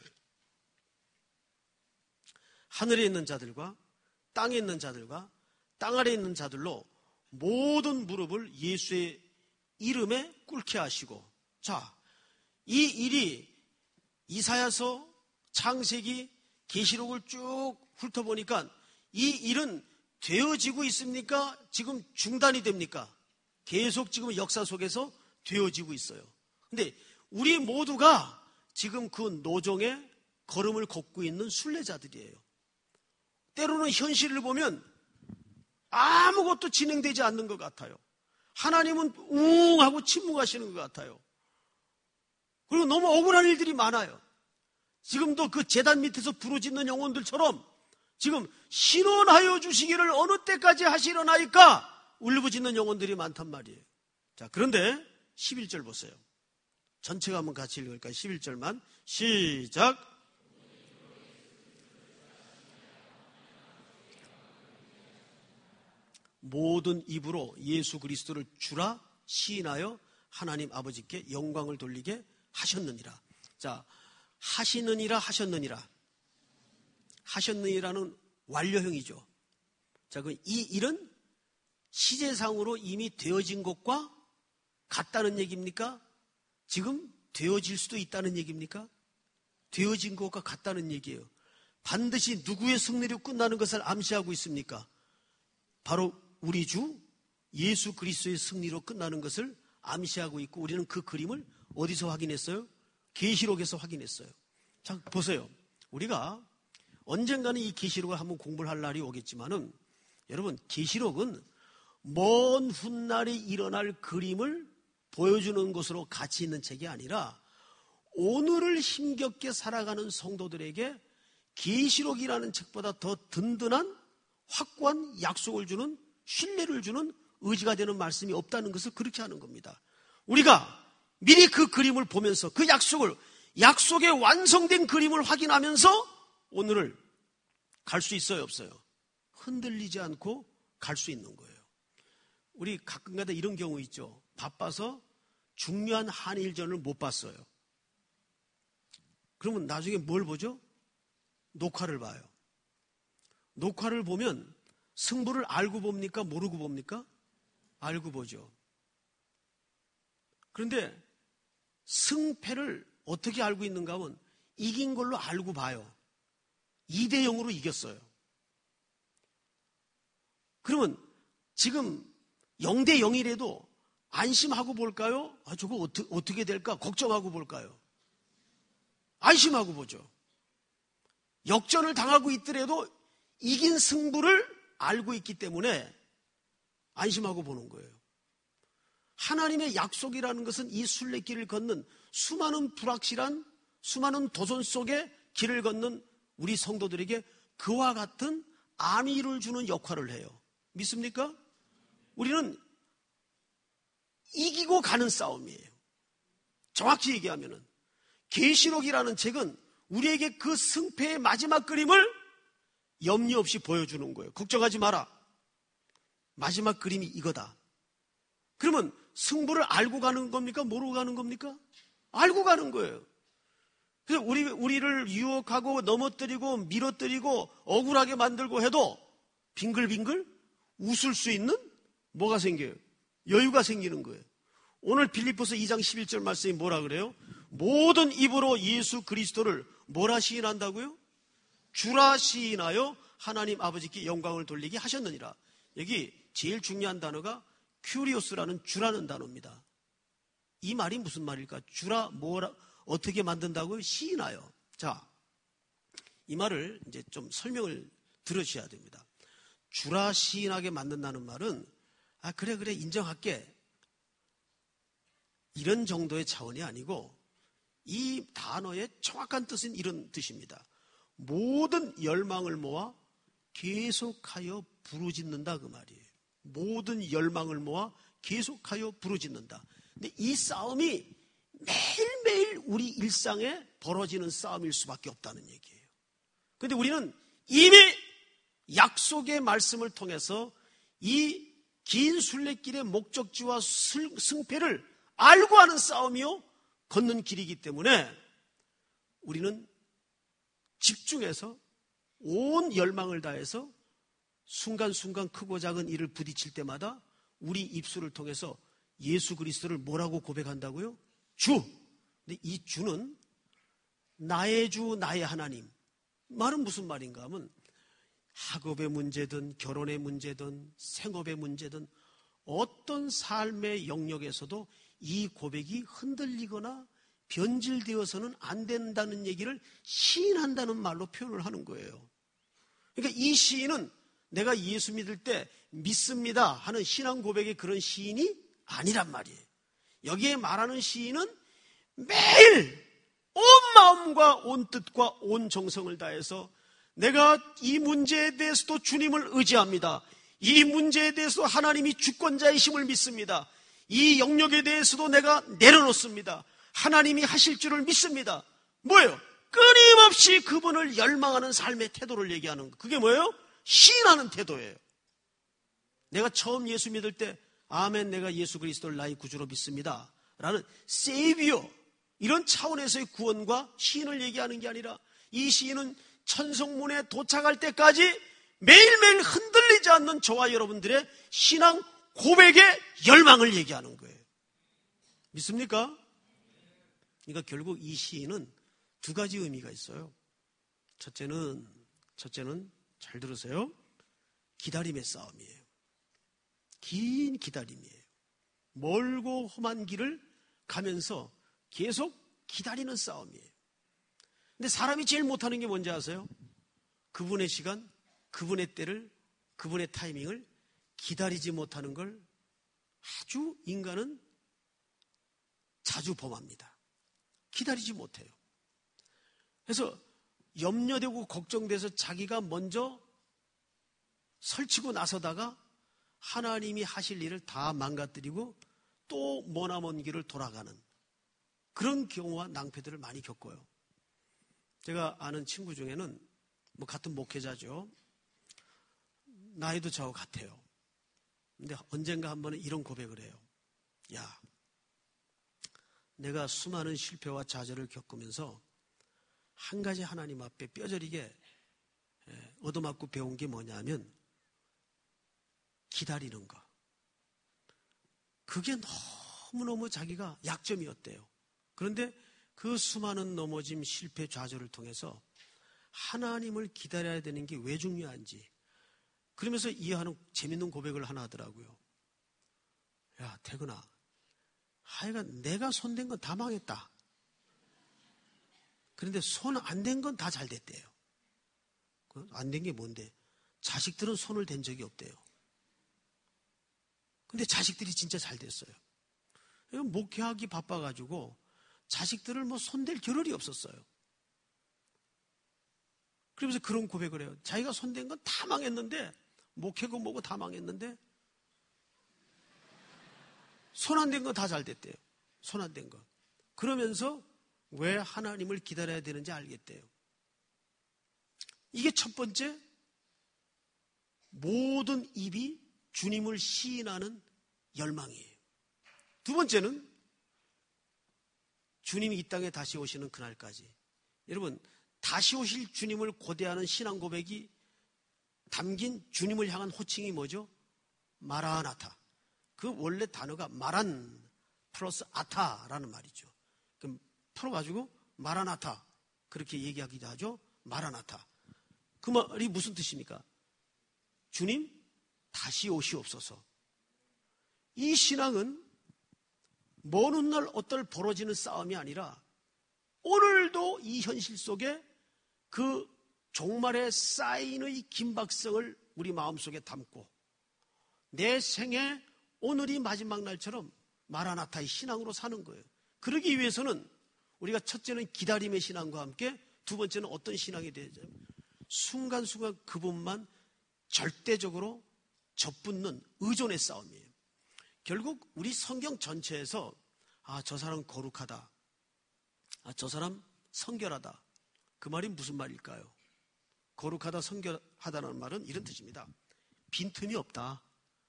하늘에 있는 자들과 땅에 있는 자들과 땅 아래에 있는 자들로 모든 무릎을 예수의 이름에 꿇게 하시고, 자, 이 일이 이사야서, 창세기, 계시록을 쭉 훑어보니까 이 일은 되어지고 있습니까? 지금 중단이 됩니까? 계속 지금 역사 속에서 되어지고 있어요. 근데 우리 모두가 지금 그 노정에 걸음을 걷고 있는 순례자들이에요. 때로는 현실을 보면 아무것도 진행되지 않는 것 같아요. 하나님은 웅 하고 침묵하시는 것 같아요. 그리고 너무 억울한 일들이 많아요. 지금도 그 제단 밑에서 부르짖는 영혼들처럼 지금 신원하여 주시기를 어느 때까지 하시려나이까 울부짖는 영혼들이 많단 말이에요. 자, 그런데 십일 절 보세요. 전체가 한번 같이 읽을까요? 십일 절만 시작. 모든 입으로 예수 그리스도를 주라 시인하여 하나님 아버지께 영광을 돌리게 하셨느니라. 자, 하시느니라 하셨느니라. 하셨느니라는 완료형이죠. 자, 그 이 일은 시제상으로 이미 되어진 것과 같다는 얘기입니까? 지금 되어질 수도 있다는 얘기입니까? 되어진 것과 같다는 얘기예요. 반드시 누구의 승리로 끝나는 것을 암시하고 있습니까? 바로 우리 주 예수 그리스도의 승리로 끝나는 것을 암시하고 있고, 우리는 그 그림을 어디서 확인했어요? 계시록에서 확인했어요. 자, 보세요. 우리가 언젠가는 이 계시록을 한번 공부를 할 날이 오겠지만은, 여러분, 계시록은 먼 훗날이 일어날 그림을 보여주는 것으로 가치 있는 책이 아니라 오늘을 힘겹게 살아가는 성도들에게 계시록이라는 책보다 더 든든한 확고한 약속을 주는, 신뢰를 주는 의지가 되는 말씀이 없다는 것을 그렇게 하는 겁니다. 우리가 미리 그 그림을 보면서 그 약속을, 약속의 완성된 그림을 확인하면서 오늘을 갈 수 있어요, 없어요? 흔들리지 않고 갈 수 있는 거예요. 우리 가끔가다 이런 경우 있죠. 바빠서 중요한 한일전을 못 봤어요. 그러면 나중에 뭘 보죠? 녹화를 봐요. 녹화를 보면 승부를 알고 봅니까? 모르고 봅니까? 알고 보죠. 그런데 승패를 어떻게 알고 있는가 하면 이긴 걸로 알고 봐요. 이 대 영으로 이겼어요. 그러면 지금 영 대 영이라도 안심하고 볼까요? 아, 저거 어떻게, 어떻게 될까? 걱정하고 볼까요? 안심하고 보죠. 역전을 당하고 있더라도 이긴 승부를 알고 있기 때문에 안심하고 보는 거예요. 하나님의 약속이라는 것은 이 순례길을 걷는 수많은 불확실한 수많은 도전 속에 길을 걷는 우리 성도들에게 그와 같은 안위를 주는 역할을 해요. 믿습니까? 우리는 이기고 가는 싸움이에요. 정확히 얘기하면은 계시록이라는 책은 우리에게 그 승패의 마지막 그림을 염려 없이 보여주는 거예요. 걱정하지 마라. 마지막 그림이 이거다. 그러면 승부를 알고 가는 겁니까? 모르고 가는 겁니까? 알고 가는 거예요. 그래서 우리, 우리를 유혹하고 넘어뜨리고 밀어뜨리고 억울하게 만들고 해도 빙글빙글 웃을 수 있는 뭐가 생겨요? 여유가 생기는 거예요. 오늘 빌립보서 이 장 십일 절 말씀이 뭐라 그래요? 모든 입으로 예수 그리스도를 뭐라 시인한다고요? 주라 시인하여 하나님 아버지께 영광을 돌리게 하셨느니라. 여기 제일 중요한 단어가 큐리오스라는 주라는 단어입니다. 이 말이 무슨 말일까? 주라 뭐라 어떻게 만든다고요? 시인하여. 자, 이 말을 이제 좀 설명을 들으셔야 됩니다. 주라 시인하게 만든다는 말은 아 그래 그래 인정할게 이런 정도의 차원이 아니고 이 단어의 정확한 뜻은 이런 뜻입니다. 모든 열망을 모아 계속하여 부르짖는다 그 말이에요. 모든 열망을 모아 계속하여 부르짖는다. 근데 이 싸움이 매일매일 우리 일상에 벌어지는 싸움일 수밖에 없다는 얘기예요. 그런데 우리는 이미 약속의 말씀을 통해서 이 긴 순례길의 목적지와 승패를 알고 하는 싸움이요 걷는 길이기 때문에 우리는 집중해서 온 열망을 다해서 순간순간 크고 작은 일을 부딪힐 때마다 우리 입술을 통해서 예수 그리스도를 뭐라고 고백한다고요? 주. 근데 이 주는 나의 주 나의 하나님. 말은 무슨 말인가 하면 학업의 문제든 결혼의 문제든 생업의 문제든 어떤 삶의 영역에서도 이 고백이 흔들리거나 변질되어서는 안 된다는 얘기를 시인한다는 말로 표현을 하는 거예요. 그러니까 이 시인은 내가 예수 믿을 때 믿습니다 하는 신앙 고백의 그런 시인이 아니란 말이에요. 여기에 말하는 시인은 매일 온 마음과 온 뜻과 온 정성을 다해서 내가 이 문제에 대해서도 주님을 의지합니다. 이 문제에 대해서도 하나님이 주권자이심을 믿습니다. 이 영역에 대해서도 내가 내려놓습니다. 하나님이 하실 줄을 믿습니다. 뭐예요? 끊임없이 그분을 열망하는 삶의 태도를 얘기하는 거. 그게 뭐예요? 시인하는 태도예요. 내가 처음 예수 믿을 때 아멘 내가 예수 그리스도를 나의 구주로 믿습니다 라는 세이비어 이런 차원에서의 구원과 시인을 얘기하는 게 아니라 이 시인은 천성문에 도착할 때까지 매일매일 흔들리지 않는 저와 여러분들의 신앙 고백의 열망을 얘기하는 거예요. 믿습니까? 그러니까 결국 이 시인은 두 가지 의미가 있어요. 첫째는 첫째는 잘 들으세요. 기다림의 싸움이에요. 긴 기다림이에요. 멀고 험한 길을 가면서 계속 기다리는 싸움이에요. 근데 사람이 제일 못하는 게 뭔지 아세요? 그분의 시간, 그분의 때를, 그분의 타이밍을 기다리지 못하는 걸 아주 인간은 자주 범합니다. 기다리지 못해요. 그래서 염려되고 걱정돼서 자기가 먼저 설치고 나서다가 하나님이 하실 일을 다 망가뜨리고 또 머나먼 길을 돌아가는 그런 경우와 낭패들을 많이 겪어요. 제가 아는 친구 중에는 뭐 같은 목회자죠. 나이도 저하고 같아요. 근데 언젠가 한 번은 이런 고백을 해요. 야, 내가 수많은 실패와 좌절을 겪으면서 한 가지 하나님 앞에 뼈저리게 얻어맞고 배운 게 뭐냐면 기다리는 거. 그게 너무너무 자기가 약점이었대요. 그런데 그 수많은 넘어짐, 실패, 좌절을 통해서 하나님을 기다려야 되는 게 왜 중요한지 그러면서 이해하는 재밌는 고백을 하나 하더라고요. 야, 태근아, 하여간 내가 손댄 건 다 망했다. 그런데 손 안 댄 건 다 잘 됐대요. 안 된 게 뭔데? 자식들은 손을 댄 적이 없대요. 근데 자식들이 진짜 잘 됐어요. 목회하기 바빠가지고 자식들을 뭐 손댈 겨를이 없었어요. 그러면서 그런 고백을 해요. 자기가 손댄 건 다 망했는데, 목회고 뭐고 다 망했는데, 손 안 댄 건 다 잘 됐대요. 손 안 댄 거. 그러면서 왜 하나님을 기다려야 되는지 알겠대요. 이게 첫 번째, 모든 입이 주님을 시인하는 열망이에요. 두 번째는 주님이 이 땅에 다시 오시는 그날까지. 여러분, 다시 오실 주님을 고대하는 신앙 고백이 담긴 주님을 향한 호칭이 뭐죠? 마라나타. 그 원래 단어가 마란 플러스 아타라는 말이죠. 그럼 풀어가지고 마라나타 그렇게 얘기하기도 하죠. 마라나타. 그 말이 무슨 뜻입니까? 주님 다시 오시옵소서. 이 신앙은 먼 훗날 어떨 벌어지는 싸움이 아니라 오늘도 이 현실 속에 그 종말의 사인의 긴박성을 우리 마음속에 담고 내 생애 오늘이 마지막 날처럼 마라나타의 신앙으로 사는 거예요. 그러기 위해서는 우리가 첫째는 기다림의 신앙과 함께 두 번째는 어떤 신앙이 되죠? 순간순간 그분만 절대적으로 접붙는 의존의 싸움이에요. 결국 우리 성경 전체에서 아, 저 사람 거룩하다. 아, 저 사람 성결하다. 그 말이 무슨 말일까요? 거룩하다, 성결하다는 말은 이런 뜻입니다. 빈틈이 없다.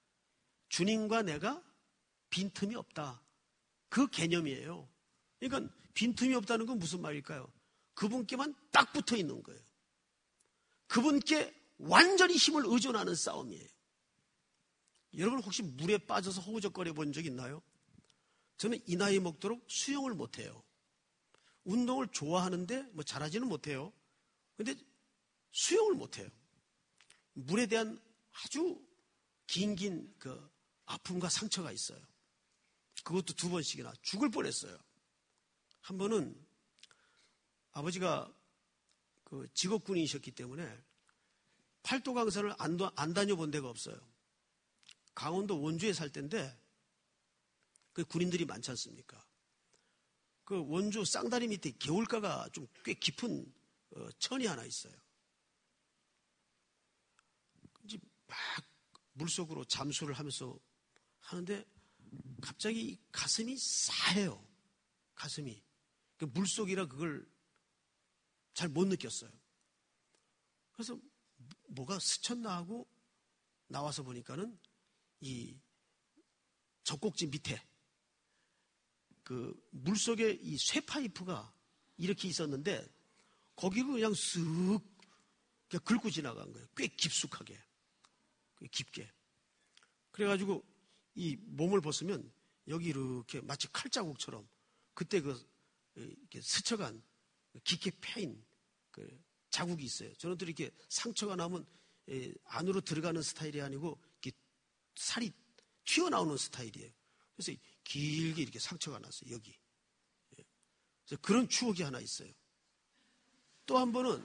주님과 내가 빈틈이 없다. 그 개념이에요. 그러니까 빈틈이 없다는 건 무슨 말일까요? 그분께만 딱 붙어 있는 거예요. 그분께 완전히 힘을 의존하는 싸움이에요. 여러분 혹시 물에 빠져서 허우적거려 본 적 있나요? 저는 이 나이 먹도록 수영을 못해요. 운동을 좋아하는데 뭐 잘하지는 못해요. 근데 수영을 못해요. 물에 대한 아주 긴긴 그 아픔과 상처가 있어요. 그것도 두 번씩이나 죽을 뻔했어요. 한 번은 아버지가 그 직업군인이셨기 때문에 팔도 강산을 안, 안 다녀본 데가 없어요. 강원도 원주에 살 때인데 그 군인들이 많지 않습니까? 그 원주 쌍다리 밑에 개울가가 좀 꽤 깊은 어, 천이 하나 있어요. 이제 막 물속으로 잠수를 하면서 하는데 갑자기 가슴이 싸해요. 가슴이. 그 물속이라 그걸 잘 못 느꼈어요. 그래서 뭐가 스쳤나 하고 나와서 보니까는 이 젖꼭지 밑에 그 물속에 이 쇠파이프가 이렇게 있었는데 거기를 그냥 쓱 그냥 긁고 지나간 거예요. 꽤 깊숙하게. 꽤 깊게. 그래가지고 이 몸을 벗으면 여기 이렇게 마치 칼자국처럼 그때 그 이렇게 스쳐간 깊게 패인 그 자국이 있어요. 저는 또 이렇게 상처가 나면 안으로 들어가는 스타일이 아니고 이렇게 살이 튀어나오는 스타일이에요. 그래서 길게 이렇게 상처가 났어요. 여기. 그래서 그런 추억이 하나 있어요. 또 한 번은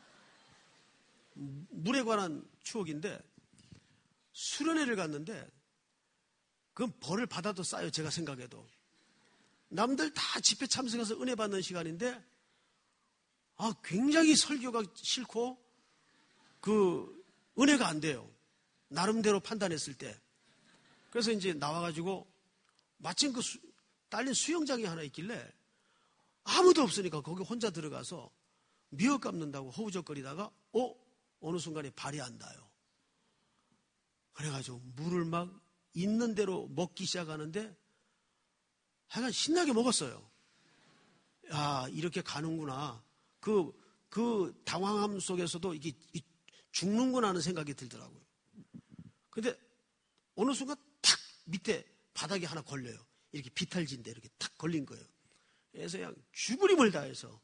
물에 관한 추억인데 수련회를 갔는데 그건 벌을 받아도 싸요. 제가 생각해도. 남들 다 집회 참석해서 은혜 받는 시간인데 아 굉장히 설교가 싫고 그 은혜가 안 돼요. 나름대로 판단했을 때. 그래서 이제 나와가지고 마침 그 수, 딸린 수영장이 하나 있길래 아무도 없으니까 거기 혼자 들어가서 미역 감는다고 허우적거리다가 어? 어느 순간에 발이 안 닿아요. 그래가지고 물을 막 있는 대로 먹기 시작하는데 하여간 신나게 먹었어요. 야 이렇게 가는구나. 그, 그 당황함 속에서도 이게 죽는구나 하는 생각이 들더라고요. 근데 어느 순간 탁 밑에 바닥에 하나 걸려요. 이렇게 비탈진데 이렇게 탁 걸린 거예요. 그래서 그냥 죽을 힘을 다해서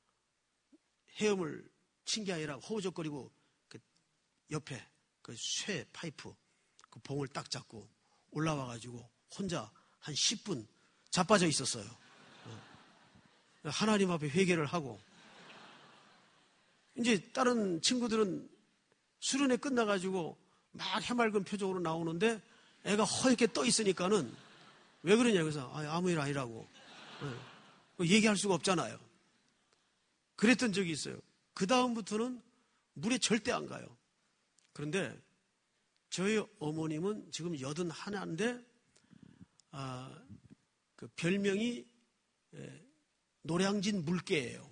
헤엄을 친 게 아니라 허우적거리고 그 옆에 그 쇠 파이프 그 봉을 딱 잡고 올라와가지고 혼자 한 십 분 자빠져 있었어요. 하나님 앞에 회개를 하고, 이제 다른 친구들은 수련회 끝나가지고 막 해맑은 표정으로 나오는데 애가 허옇게 떠 있으니까는 왜 그러냐, 그래서 아무 일 아니라고 얘기할 수가 없잖아요. 그랬던 적이 있어요. 그 다음부터는 물에 절대 안 가요. 그런데 저희 어머님은 지금 여든 하나인데 아, 그 별명이 예, 노량진 물개예요.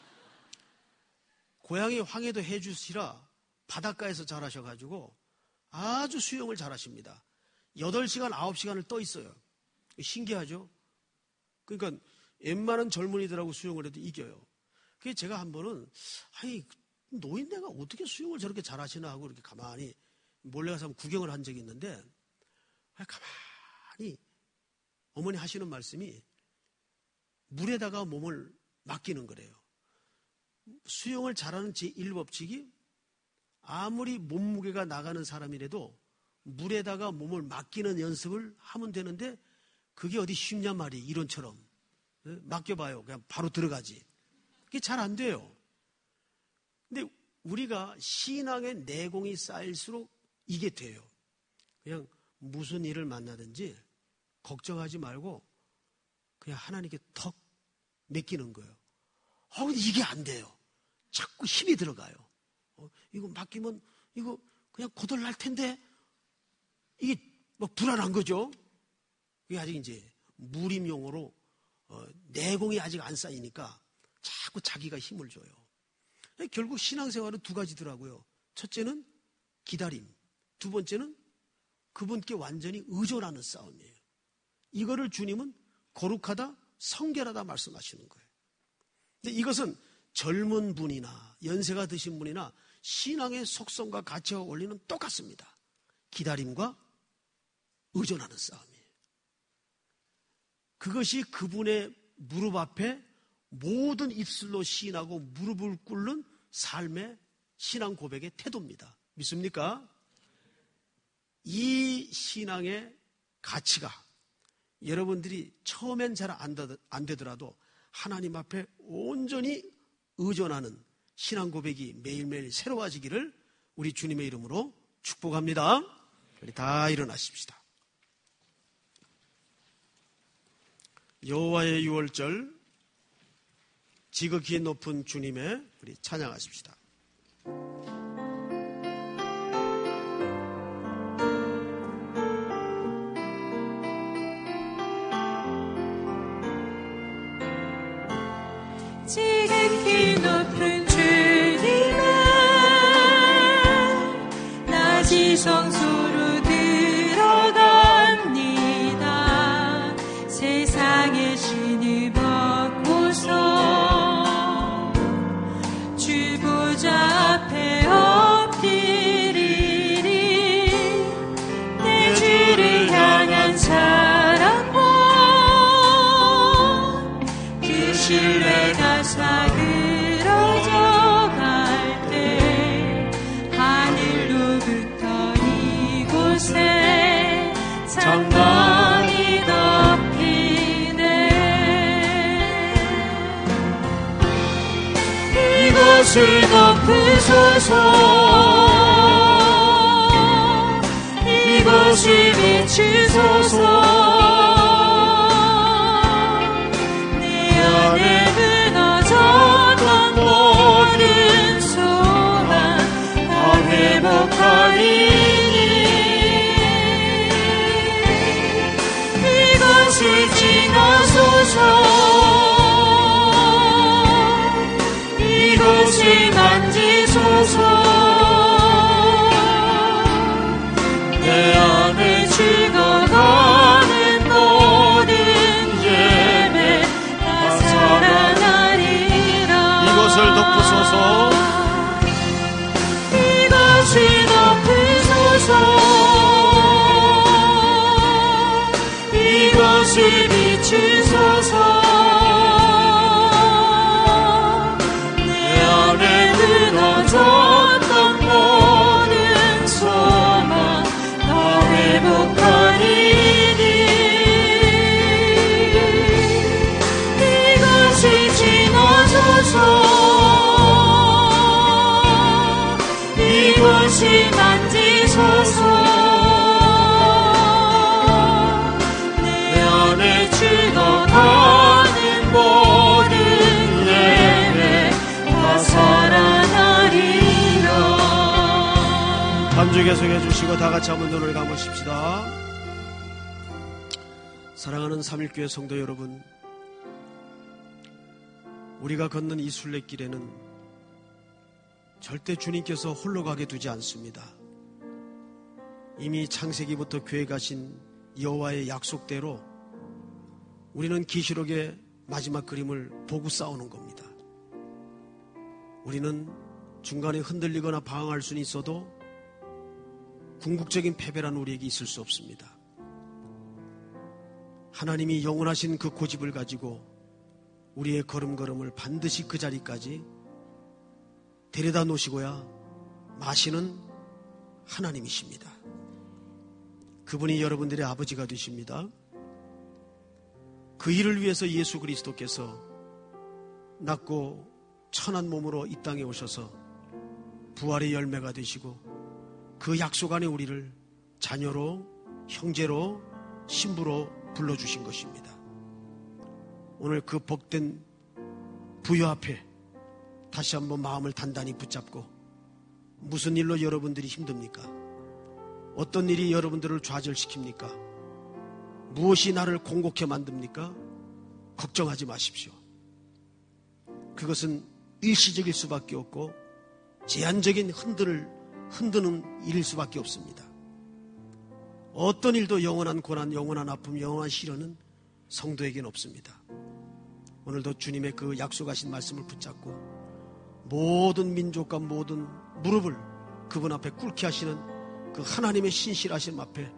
고향이 황해도 해주시라 바닷가에서 자라셔가지고 아주 수영을 잘하십니다. 여덟 시간, 아홉 시간을 떠 있어요. 신기하죠? 그러니까 웬만한 젊은이들하고 수영을 해도 이겨요. 그래서 제가 한 번은 아니 노인네가 어떻게 수영을 저렇게 잘하시나 하고 이렇게 가만히 몰래 가서 구경을 한 적이 있는데, 가만히 어머니 하시는 말씀이 물에다가 몸을 맡기는 거래요. 수영을 잘하는 제일 법칙이 아무리 몸무게가 나가는 사람이라도 물에다가 몸을 맡기는 연습을 하면 되는데, 그게 어디 쉽냐 말이, 이론처럼. 맡겨봐요. 그냥 바로 들어가지. 그게 잘 안 돼요. 근데 우리가 신앙의 내공이 쌓일수록 이게 돼요. 그냥 무슨 일을 만나든지 걱정하지 말고 그냥 하나님께 턱 맡기는 거예요. 아, 근데 이게 안 돼요. 자꾸 힘이 들어가요. 어, 이거 맡기면 이거 그냥 고돌날 텐데, 이게 막 불안한 거죠. 이게 아직 이제 무림용어로 어, 내공이 아직 안 쌓이니까 자꾸 자기가 힘을 줘요. 결국 신앙생활은 두 가지더라고요. 첫째는 기다림, 두 번째는 그분께 완전히 의존하는 싸움이에요. 이거를 주님은 거룩하다, 성결하다 말씀하시는 거예요. 근데 이것은 젊은 분이나 연세가 드신 분이나 신앙의 속성과 가치와 원리는 똑같습니다. 기다림과 의존하는 싸움이에요. 그것이 그분의 무릎 앞에 모든 입술로 시인하고 무릎을 꿇는 삶의 신앙 고백의 태도입니다. 믿습니까? 이 신앙의 가치가 여러분들이 처음엔 잘 안 되더라도 하나님 앞에 온전히 의존하는 신앙 고백이 매일매일 새로워지기를 우리 주님의 이름으로 축복합니다. 우리 다 일어나십시다. 여호와의 유월절, 지극히 높은 주님의, 우리 찬양하십시다. 지극히 높은 주님의 나 지성소로 들어갑니다. 세상의 신을 벗고서 주 보좌 앞에 엎드리리. 내 주를 향한 사랑과 그 신뢰가 사그러져 갈 때 하늘로부터 이곳에 장막이 덮이네. 이곳을 덮으소서. 이곳을 비추소서. 내 안에 무너졌던 모든 소망 다 회복하리니. 이곳을 지나소서. 이곳을 만지소서. 내 안에 죽어가는 이곳을 비추소서. 내 안에 무너졌던 모든 소망 다 회복하리니. 이것이 지나소서. 이곳이 만지소서. 내 안에 죽어가는 모든 예배 다 살아나리라. 한 주 계속해 주시고 다 같이 한번 눈을 감으십시다. 사랑하는 삼일교회 성도 여러분, 우리가 걷는 이 순례길에는 절대 주님께서 홀로 가게 두지 않습니다. 이미 창세기부터 교회 가신 여호와의 약속대로 우리는 계시록의 마지막 그림을 보고 싸우는 겁니다. 우리는 중간에 흔들리거나 방황할 수는 있어도 궁극적인 패배란 우리에게 있을 수 없습니다. 하나님이 영원하신 그 고집을 가지고 우리의 걸음걸음을 반드시 그 자리까지 데려다 놓으시고야 마시는 하나님이십니다. 그분이 여러분들의 아버지가 되십니다. 그 일을 위해서 예수 그리스도께서 낮고 천한 몸으로 이 땅에 오셔서 부활의 열매가 되시고 그 약속 안에 우리를 자녀로, 형제로, 신부로 불러주신 것입니다. 오늘 그 복된 부여 앞에 다시 한번 마음을 단단히 붙잡고, 무슨 일로 여러분들이 힘듭니까? 어떤 일이 여러분들을 좌절시킵니까? 무엇이 나를 공곡해 만듭니까? 걱정하지 마십시오. 그것은 일시적일 수밖에 없고 제한적인 흔들을 흔드는 일일 수밖에 없습니다. 어떤 일도 영원한 고난, 영원한 아픔, 영원한 시련은 성도에게는 없습니다. 오늘도 주님의 그 약속하신 말씀을 붙잡고 모든 민족과 모든 무릎을 그분 앞에 꿇게 하시는 그 하나님의 신실하심 앞에